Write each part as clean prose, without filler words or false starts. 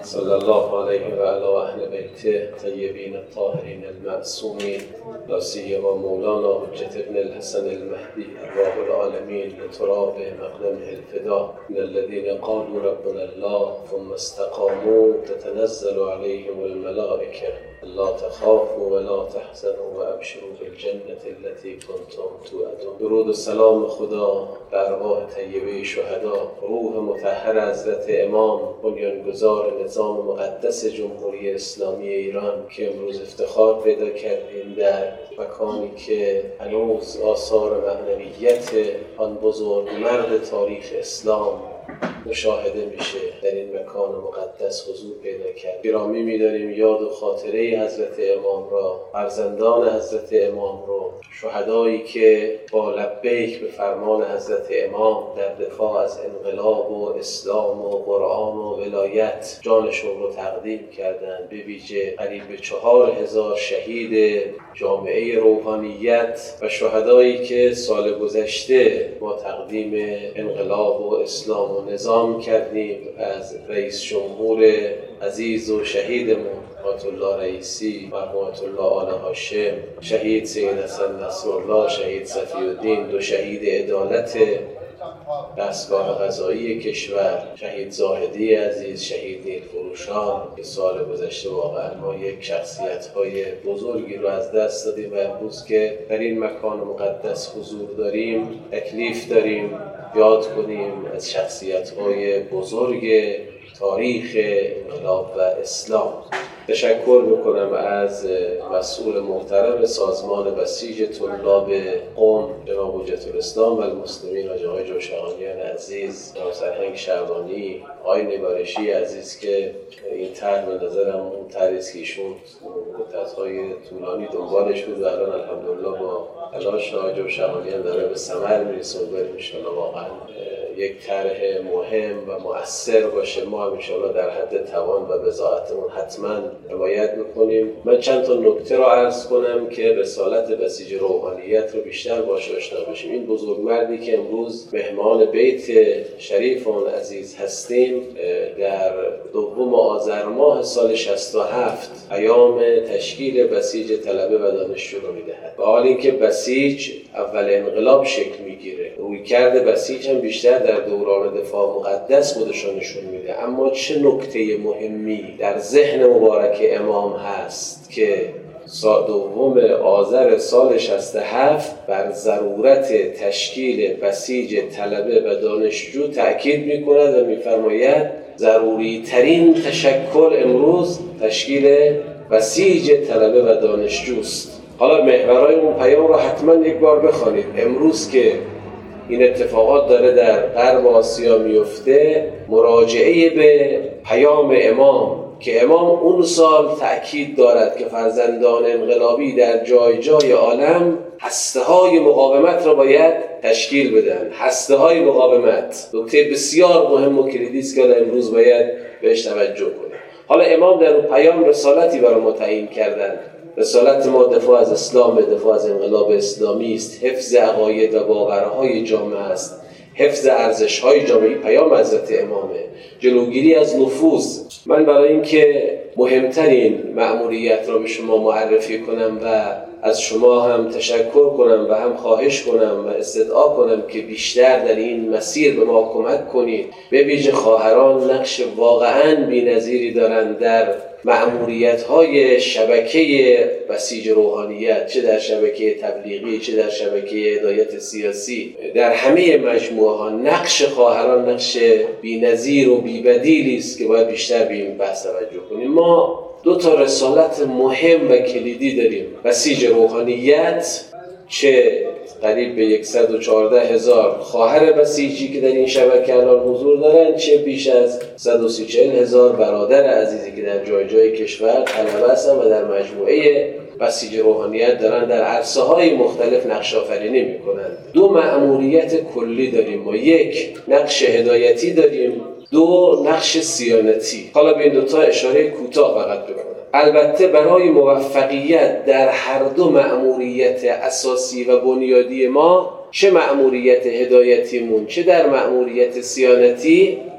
صلی الله علیه و علی اهل بیته طیبین الطاهرین المعصومین، لا سیما مولانا حجة ابن الحسن المهدی ارواح العالمین لتراب مقدمه الفدا. من الذین قالوا ربنا الله ثم استقاموا تتنزل علیهم الملائکه لا تخافوا ولا تحزنوا وابشروا بالجنة التي کنتم توعدون. درود و سلام خدا بر ارواح طیبه شهدا، روح مطهر حضرت امام بنیانگذار نظام مقدس جمهوری اسلامی ایران که امروز افتخار پیدا کردیم در مکانی که هنوز آثار معنویت آن بزرگ مرد تاریخ اسلام مشاهده میشه. در این مکان مقدس حضور پیدا کرد. گرامی می‌داریم یاد و خاطره حضرت امام را، فرزندان حضرت امام رو، شهدایی که با لبیک به فرمان حضرت امام در دفاع از انقلاب و اسلام و قرآن و ولایت جانشون رو تقدیم کردند. به ویژه قریب 4000 شهید جامعه روحانیت و شهدایی که سال گذشته ما تقدیم انقلاب و اسلام و نظام کردیم از رئیس جمهور عزیز و شهیدمون آیت الله رئیسی، مرحوم آیت الله آل هاشم، شهید سید حسن نصرالله، شهید صفی الدین، دو شهید عدالت دستگاه قضایی کشور، شهید زاهدی عزیز، شهید نیلفروشان که سال گذشته واقعا ما یک شخصیت‌های بزرگی رو از دست دادیم و امروز که در این مکان مقدس حضور داریم تکلیف داریم یاد کنیم از شخصیت‌های بزرگ تاریخ انقلاب و اسلام. تشکر میکنم از مسئول محترم سازمان بسیج طلاب قم جناب حجة الاسلام و المسلمین آقای جوشقانیان عزیز، جناب سرهنگ شعبانی، آقای نگارشی عزیز که این طرح به نظرم اون طرحی است که ایشون مدت‌های طولانی دنبالش بود و الان الحمدلله با تلاش آقای جوشقانیان داره به ثمر میرسه و بریم انشاءالله واقعا یک طرح مهم و مؤثر باشه. ما هم انشاءالله در حد توان و بضاعتمون حتما حمایت میکنیم. من چند تا نکته رو عرض کنم که رسالت بسیج روحانیت رو بیشتر باش آشنا بشیم. این بزرگمردی که امروز مهمان بیت شریف اون عزیز هستیم در دوم آذر ماه سال 67 پیام تشکیل بسیج طلبه و دانشجو رو میدهد. با حال اینکه بسیج اول انقلاب شکل میگیره، رویکرد بسیج هم بیشتر در دوران دفاع مقدس خودشون نشون میده، اما چه نکته مهمی در ذهن مبارک امام هست که دوم آذر سال 67 بر ضرورت تشکیل بسیج طلبه و دانشجو تأکید میکند و میفرماید ضروری ترین تشکل امروز تشکیل بسیج طلبه و دانشجوست. حالا محورهای اون پیام رو حتما یک بار بخوانید. امروز که این اتفاقات داره در غرب آسیا میفته، مراجعه به پیام امام که امام اون سال تأکید دارد که فرزندان انقلابی در جای جای عالم هسته‌های مقاومت را باید تشکیل بدن. هسته‌های مقاومت نکته بسیار مهم و کلیدی است که امروز باید بهش توجه کنیم. حالا امام در اون پیام رسالتی برای ما تعیین کردند. رسالت ما دفاع از اسلام، دفاع از انقلاب اسلامی است، حفظ عقاید و باورهای جامعه است، حفظ ارزش‌های جامعه. پیام حضرت امامه، جلوگیری از نفوذ. من برای اینکه مهمترین مأموریت را به شما معرفی کنم و از شما هم تشکر کنم و هم خواهش کنم و استدعا کنم که بیشتر در این مسیر به ما کمک کنید. به ویژه خواهران نقش واقعاً بی‌نظیری دارند در مأموریت‌های شبکه بسیج روحانیت، چه در شبکه تبلیغی، چه در شبکه هدایت سیاسی. در همه مجموعه‌ها نقش خواهران نقش بی‌نظیر و بی‌بدیلی است که باید بیشتر به این بحث توجه کنیم. ما دو تا رسالت مهم و کلیدی داریم. بسیج روحانیت، چه قریب به 114,000 خواهر بسیجی که در این شبکه الان حضور دارند، چه بیش از 140,000 برادر عزیزی که در جای جای کشور طلبه هستند و در مجموعه بسیج روحانیت دارن در عرصه‌های مختلف نقش آفرینی می‌کنند. دو مأموریت کلی داریم ما، یک نقش هدایتی داریم، دو نقش صیانتی. حالا به این دو تا اشاره کوتاه فقط بکنم. البته برای موفقیت در هر دو مأموریت اساسی و بنیادی ما، چه مأموریت هدایتیمون چه در مأموریت صیانتی،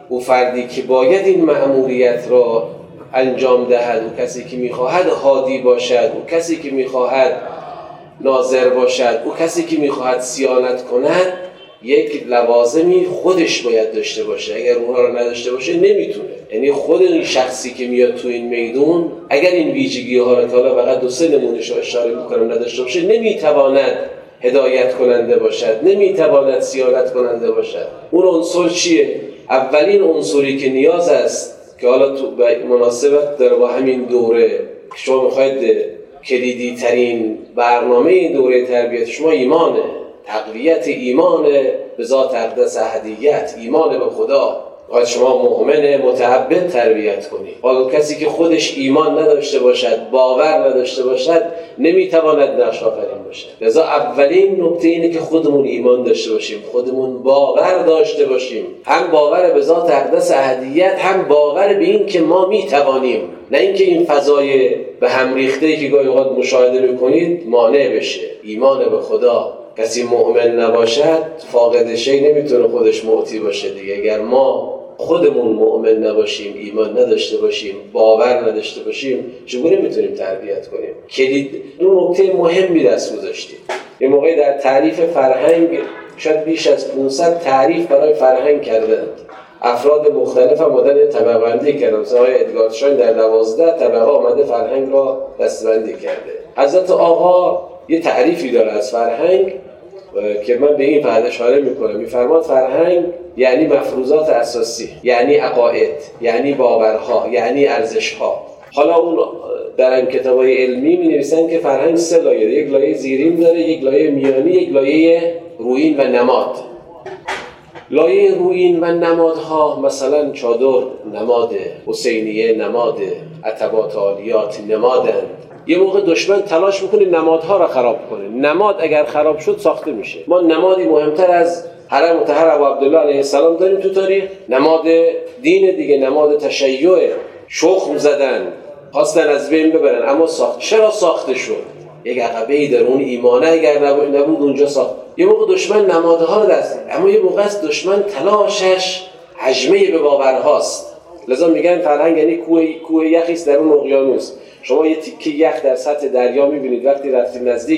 او فردی که باید این مأموریت را انجام دهد، او کسی که میخواهد هادی باشد، او کسی که میخواهد ناظر باشد، او کسی که میخواهد صیانت کند، یک لوازمی خودش باید داشته باشه. اگر اونها رو نداشته باشه نمیتونه. یعنی خود این شخصی که میاد تو این میدون اگر این ویژگی ها رو که حالا فقط 2-3 نمونهش رو اشاره میکنم نداشته باشه، نمیتواند هدایت کننده باشد، نمیتواند صیانت کننده باشد. اون عنصر چیه؟ اولین عنصری که نیاز است که حالا تو مناسبت داره با همین دوره که شما میخواید کلیدی ترین برنامه این دوره تربیت شما ایمانه، تقویت ایمان به ذات اقدس احدیت، ایمان به خدا. باید شما مؤمن متعبد تربیت کنید. حالا کسی که خودش ایمان نداشته باشد، باور نداشته باشد، نمیتواند نقش آفرین باشد. لذا اولین نکته اینه که خودمون ایمان داشته باشیم، خودمون باور داشته باشیم، هم باور به ذات اقدس احدیت، هم باور به این که ما میتوانیم، نه اینکه این فضای به هم ریخته‌ای که گاهی اوقات مشاهده میکنید مانع بشه. ایمان به خدا، کسی مؤمن نباشد فاقد شی نمیتونه خودش معطی باشه دیگه. اگر ما خودمون مؤمن نباشیم، ایمان نداشته باشیم، باور نداشته باشیم، چگونه میتونیم تربیت کنیم؟ کلید دو نکته مهمی دست گذاشتیم. یه موقعی در تعریف فرهنگ شاید بیش از 500 تعریف برای فرهنگ کردند. افراد مختلف آمدن طبقه بندی کردن. مثلا آقای ادگار شاین در 12 طبقه آمده فرهنگ را دسته‌بندی کرده. حضرت آقا یه تعریفی داره از فرهنگ که من به این فقط اشاره میکنم. میفرماد فرهنگ یعنی مفروضات اساسی، یعنی عقاید، یعنی باورها، یعنی ارزشها. حالا اون در این کتابای علمی می‌نویسن که فرهنگ 3 لایه، یک لایه زیرین داره، یک لایه میانی، یک لایه رویین و نماد. لایه رویین و نمادها مثلا چادر نماد، حسینیه نماد، عتبات عالیات نمادند. یه موقع دشمن تلاش میکنه نمادها را خراب کنه. نماد اگر خراب شد ساخته میشه. ما نمادی مهمتر از حرم مطهر ابو عبدالله علیه السلام داریم تو تاریخ، نماد دین دیگه، نماد تشیع. شخم زدن، خواستن از بین ببرن، اما چرا ساخته شد؟ یک عقبه‌ای در اون ایمانه اگر نبود اونجا ساخت. یه موقع دشمن نمادها رو دست، اما یه موقع است دشمن تلاشش هجمه به باورهاست. لذا میگن فرهنگ یعنی کوه یخی است در اون اقیانوس. شما یه تیکه یخ در سطح دریا میبینید، وقتی رفتید نزدیک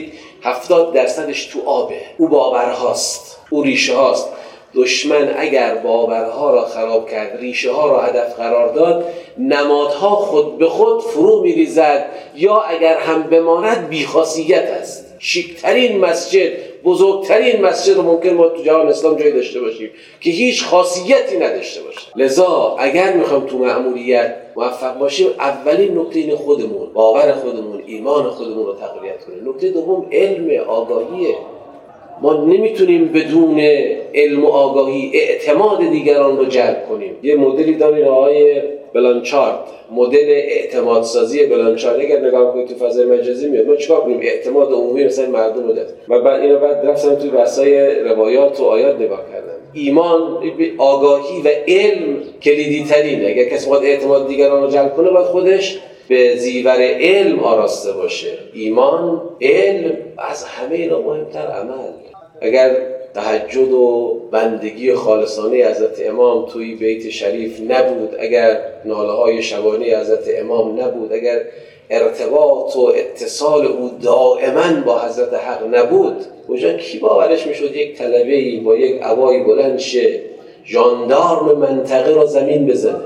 70% تو آبه. او باورهاست، او ریشه هاست. دشمن اگر باورها را خراب کرد، ریشه ها را هدف قرار داد، نمادها خود به خود فرو میریزد، یا اگر هم بماند بیخاصیت است. شیکترین مسجد، بزرگترین مسجد رو ممکن ما تو جهان اسلام جایی داشته باشیم که هیچ خاصیتی نداشته باشه. لذا اگر میخوام تو مأموریت موفق باشیم، اولین نکته این خودمون، باور خودمون، ایمان خودمون رو تقویت کنیم. نکته دوم علم، آگاهیه. ما نمیتونیم بدون علم و آگاهی اعتماد دیگران رو جلب کنیم. یه مدلی داریم آقای بلانچارد، مدل اعتماد سازی بلانچارد. اگر نگاه کنید تو فضای مجازی میاد ما چیکار کنیم؟ اعتماد عمومی مثلا مردم رو داد. و بعد رفتم تو بحثای روایات و آیات نگاه کردم. ایمان، آگاهی و علم کلیدی ترینه. اگر کسی خود اعتماد دیگران رو جلب کنه باید خودش به زیور علم آراسته باشه. ایمان، علم، از همه اینا مهمتر عمل. اگر تهجد و بندگی خالصانه حضرت امام توی بیت شریف نبود، اگر ناله‌های شبانه حضرت امام نبود، اگر ارتباط و اتصال او دائما با حضرت حق نبود، اونجا کی باورش میشد یک طلبه‌ای با یک عبای بلند شه ژاندارم منطقه را زمین بزنه؟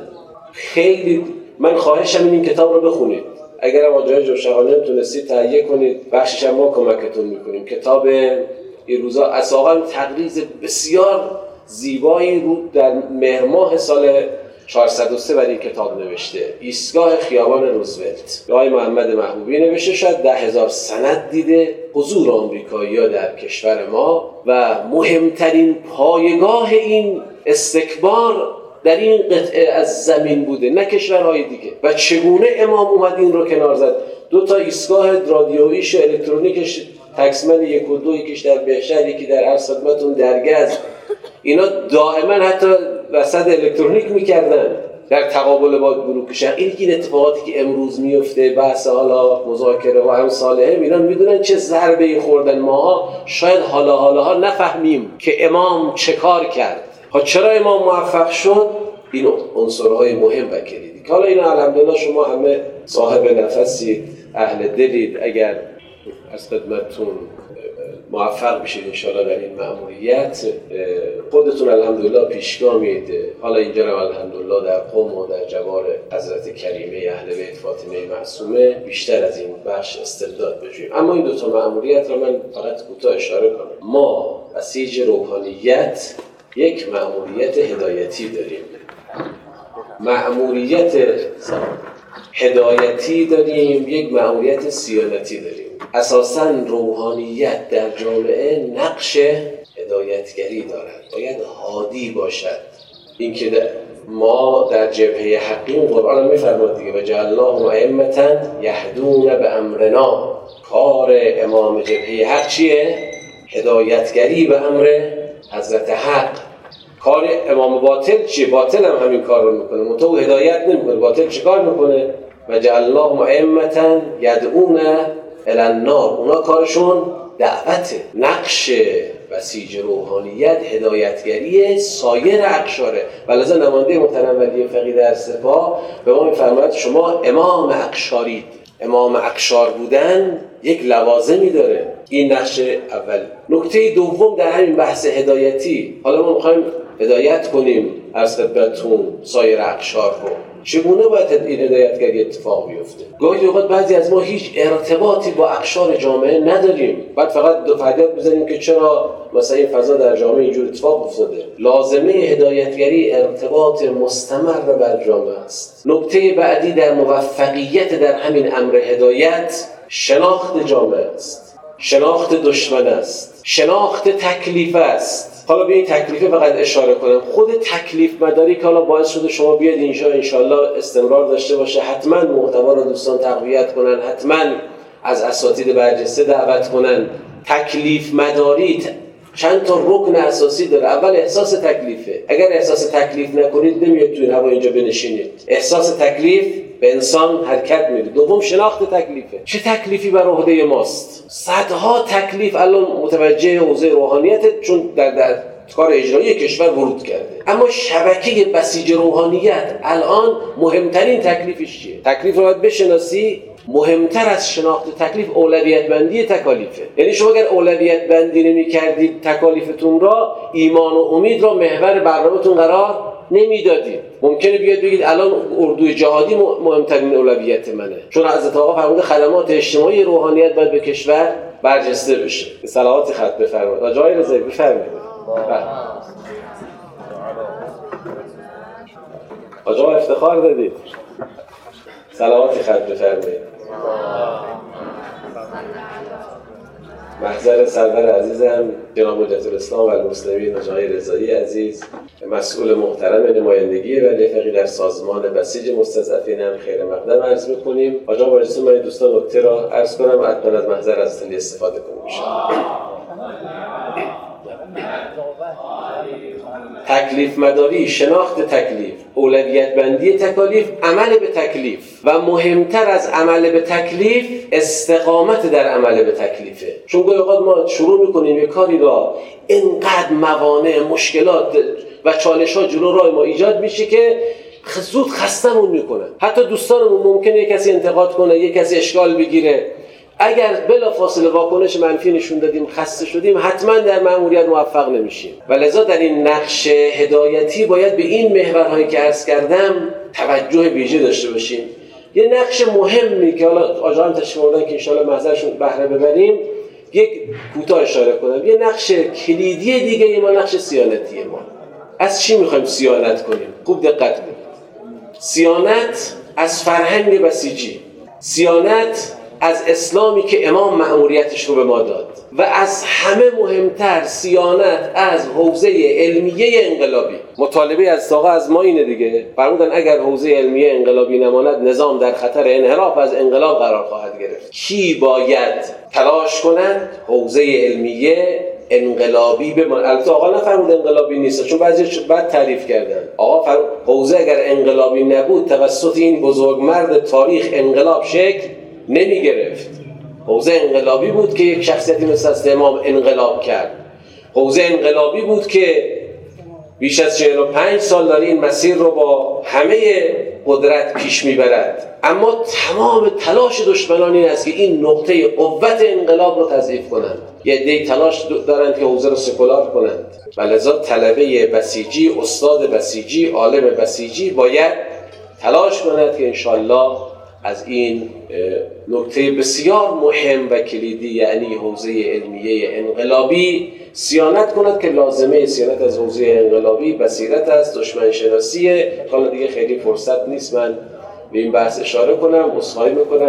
خیلی من خواهشم این کتاب رو بخونید. اگر هم آجای جوشقانی تونستید تهیه کنید، بخشش هم ما کمکتون میکنیم. کتاب این روزا اساساً تقریض بسیار زیبایی رو در مهر ماه سال 403 برای این کتاب نوشته. ایستگاه خیابان روزولت، آقای محمد محبوبی نوشته. شاید 10,000 سند دیده حضور آمریکایی‌ها در کشور ما و مهمترین پایگاه این استکبار در این قطعه از زمین بوده، نه کشورهای دیگه. و چگونه امام اومد این رو کنار زد؟ 2 ایستگاه رادیوییش و الکترونیکش، تکسمن 1 و 2، یکیش در بهشهر، یکی در عرض خدمتتون در گز، اینا دائما حتی رصد الکترونیک میکردن در تقابل با بلوک شرق. این اتفاقاتی که امروز میفته، بحث حالا مذاکره و امثاله، ایران میدونن چه ضربه‌ای خوردن. ماها شاید حالا نفهمیم که امام چه کار کرد. چرا امام موفق شد؟ این عنصرهای مهم و کلیدی که حالا اینا الحمدلله شما همه صاحب نفسید، اهل دلید. اگر از خدمتتون موفق بشید انشاءالله در این مأموریت، خودتون الحمدلله پیشگامید. حالا اینجا رو الحمدلله در قم و در جوار حضرت کریمه اهل بیت فاطمه معصومه بیشتر از این بخش استعداد بجوییم. اما این دوتا مأموریت رو من فقط کوتاه اشاره کنم. ما بسیج روحانیت یک مأموریت هدایتی داریم، مأموریت هدایتی داریم، یک مأموریت صیانتی داریم. اساساً روحانیت در جامعه نقش هدایتگری دارد، باید هادی باشد. این که ما در جبهه حقیم قرآن می‌فرماید دیگه و جعلناهم ائمة یهدون بامرنا. کار امام جبهه حق چیه؟ هدایتگری به امر حضرت حق. کار امام باطل چیه؟ باطل هم همین کار رو میکنه، منتها هدایت نمیکنه. باطل چه کار میکنه؟ و جعلناهم ائمة یدعون الی النار. اونا کارشون دعوته. نقش بسیج روحانیت هدایتگری سایر اقشاره. ولذا نماینده محترم ولی فقیه در سپاه به ما میفرماید شما امام اقشارید. امام اقشار بودن یک لوازمی داره. این نقش اول. نکته دوم در همین بحث هدایتی، حالا ما میخوایم هدایت کنیم از خدمتتون سایر اقشار رو، چگونه باید این هدایتگری اتفاق بیفته؟ گاهی اوقات بعضی از ما هیچ ارتباطی با اقشار جامعه نداریم، بعد فقط فریاد میزنیم که چرا مثلا این فضا در جامعه اینجور اتفاق افتاده. لازمه هدایتگری ارتباط مستمر بر جامعه است. نکته بعدی در موفقیت در همین امر هدایت شناخت جامعه است، شناخت دشمن است، شناخت تکلیف است. حالا به این تکلیف فقط اشاره کنم. خود تکلیف مداری که حالا باعث شده شما بیاد اینجا انشالله استمرار داشته باشه، حتما محتوا رو دوستان تقویت کنن، حتما از اساتید برجسته دعوت کنن. تکلیف مداری چند تا رکن اساسی داره. اول احساس تکلیفه. اگر احساس تکلیف نکنید نمیاد توی هوا اینجا بنشینید. احساس تکلیف به انسان حرکت میده. دوم شناخت تکلیفه. چه تکلیفی بر عهده ماست؟ صدها تکلیف الان متوجه حوزه روحانیت، چون در کار اجرایی کشور ورود کرده. اما شبکه بسیج روحانیت الان مهمترین تکلیفش چیه؟ تکلیف رو باید بشناسی. مهمتر از شناخت تکلیف اولویت بندی تکالیفه. یعنی شما اگر اولویت بندی نمی‌کردید تکالیفتون را، ایمان و امید را محور برنامه‌تون قرار نمیدادید. ممکنه بیاد بگید الان اردوی جهادی مهمترین اولویت منه، چون حضرت آقا فرموده خدمات اجتماعی روحانیت باید به کشور برجسته بشه. صلوات خط بفرمایید. آقای رضایی بفرمایید. آقا افتخار دادید. صلوات خط بفرمایید. محضر سرور عزیزم جناب حجت الاسلام و المسلمین آقای رضایی عزیز، مسئول محترم نمایندگی ولی فقیه در سازمان بسیج مستضعفین هم خیر مقدم عرض می‌کنیم. آقا با اجازه من دوستان نکته را عرض کنم، حتما از محضر از تلی استفاده کنیم ان شاءالله. تکلیف مداری، شناخت تکلیف، اولویت بندی تکالیف، عمل به تکلیف و مهمتر از عمل به تکلیف استقامت در عمل به تکلیفه. چون گاهی اوقات ما شروع میکنیم یک کاری را، اینقدر موانع، مشکلات و چالش‌ها جلو راه ما ایجاد میشه که زود خستمون میکنن. حتی دوستانمون ممکنه یک کسی انتقاد کنه، یک کسی اشکال بگیره. اگر بلافاصله واکنش منفی نشون دادیم، خسته شدیم، حتما در مأموریت موفق نمیشیم. و لذا در این نقش هدایتی باید به این محورهایی که عرض کردم توجه ویژه داشته باشیم. یه نقش مهمی که حالا آجران تشریف آوردن که انشاءالله محضرشون بهره ببریم، یک کوتاه اشاره کنم. یه نقش کلیدی دیگه ما نقش صیانتی ما. از چی میخوایم صیانت کنیم؟ خوب دقت کنید. صیانت از فرهنگ بسیجی، صیانت از اسلامی که امام مأموریتش رو به ما داد، و از همه مهمتر صیانت از حوزه علمیه انقلابی. مطالبه از ساقه از ما اینه دیگه، فرمودن اگر حوزه علمیه انقلابی نماند نظام در خطر انحراف از انقلاب قرار خواهد گرفت. کی باید تلاش کنند حوزه علمیه انقلابی بماند؟ البته آقا نفرمود انقلابی نیست، چون بعضی بد تعریف کردن. آقا حوزه اگر انقلابی نبود توسط این بزرگمرد تاریخ انقلاب شکل نمی گرفت. حوزه انقلابی بود که یک شخصیتی مثل امام انقلاب کرد. حوزه انقلابی بود که بیش از 45 سال داره این مسیر رو با همه قدرت پیش میبرد، اما تمام تلاش دشمنان این است که این نقطه قوت انقلاب رو تضعیف کنند. یه عده‌ای تلاش دارند که حوزه رو سکولار کنند و لذا طلبه بسیجی، استاد بسیجی، عالم بسیجی باید تلاش کند که انشالله از این نکته بسیار مهم و کلیدی، یعنی حوزه علمیه انقلابی، صیانت کند که لازمه صیانت از حوزه انقلابی بصیرت است، دشمن شناسیه. حالا دیگه خیلی فرصت نیست من به این بحث اشاره کنم، عذرخواهی میکنم.